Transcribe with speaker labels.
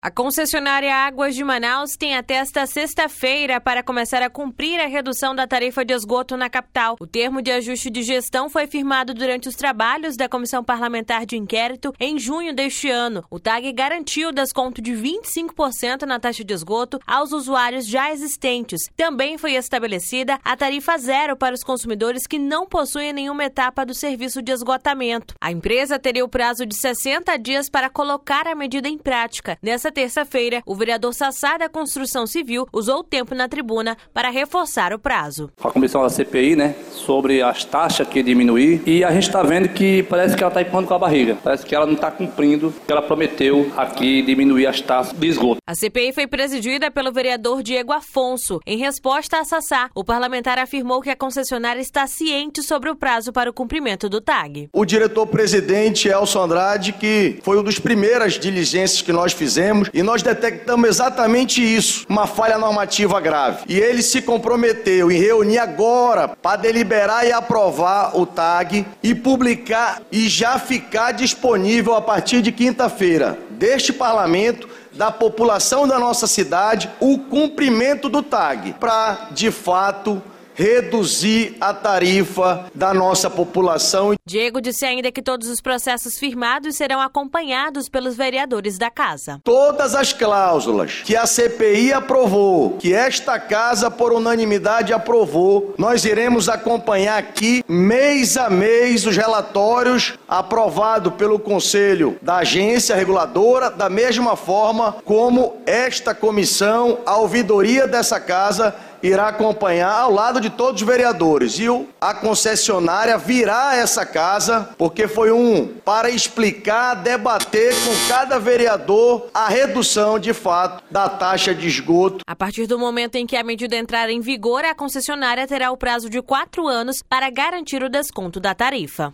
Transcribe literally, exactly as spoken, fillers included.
Speaker 1: A concessionária Águas de Manaus tem até esta sexta-feira para começar a cumprir a redução da tarifa de esgoto na capital. O termo de ajuste de gestão foi firmado durante os trabalhos da Comissão Parlamentar de Inquérito em junho deste ano. O T A G garantiu desconto de vinte e cinco por cento na taxa de esgoto aos usuários já existentes. Também foi estabelecida a tarifa zero para os consumidores que não possuem nenhuma etapa do serviço de esgotamento. A empresa teria o prazo de sessenta dias para colocar a medida em prática. Nessa terça-feira, o vereador Sassá da Construção Civil usou o tempo na tribuna para reforçar o prazo.
Speaker 2: A comissão da C P I, né, sobre as taxas que diminuir, e a gente está vendo que parece que ela está empurrando com a barriga. Parece que ela não está cumprindo o que ela prometeu aqui, diminuir as taxas de esgoto.
Speaker 1: A C P I foi presidida pelo vereador Diego Afonso. Em resposta a Sassá, o parlamentar afirmou que a concessionária está ciente sobre o prazo para o cumprimento do T A G.
Speaker 3: O diretor-presidente Elson Andrade, que foi uma das primeiras diligências que nós fizemos, e nós detectamos exatamente isso, uma falha normativa grave. E ele se comprometeu em reunir agora para deliberar e aprovar o T A G e publicar e já ficar disponível a partir de quinta-feira deste parlamento, da população da nossa cidade, o cumprimento do T A G, para, de fato, reduzir a tarifa da nossa população.
Speaker 1: Diego disse ainda que todos os processos firmados serão acompanhados pelos vereadores da casa.
Speaker 3: Todas as cláusulas que a C P I aprovou, que esta casa por unanimidade aprovou, nós iremos acompanhar aqui mês a mês os relatórios aprovados pelo Conselho da Agência Reguladora, da mesma forma como esta comissão, a ouvidoria dessa casa, irá acompanhar ao lado de todos os vereadores, e a concessionária virá a essa casa, porque foi um para explicar, debater com cada vereador a redução de fato da taxa de esgoto.
Speaker 1: A partir do momento em que a medida entrar em vigor, a concessionária terá o prazo de quatro anos para garantir o desconto da tarifa.